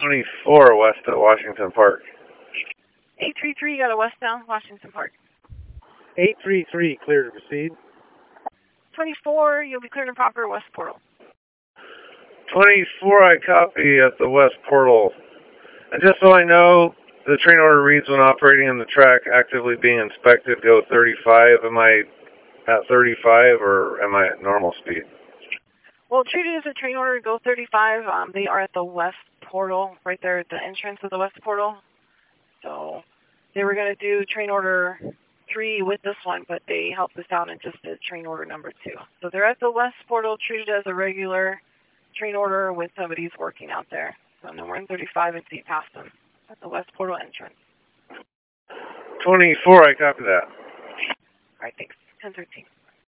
24 west at Washington Park. 833, got a westbound Washington Park. 833, clear to proceed. 24, you'll be cleared and proper west portal. 24, I copy at the west portal. And just so I know, the train order reads when operating in the track, actively being inspected, go 35. Am I at 35 or am I at normal speed? Well, treated as a train order, go 35. They are at the west portal, right there at the entrance of the west portal. So they were going to do train order 3 with this one, but they helped us out and just did train order number 2. So they're at the west portal, treated as a regular train order with somebody's working out there. So no more than 35 and see past them at the west portal entrance. 24, I copy that. All right, thanks. 1013.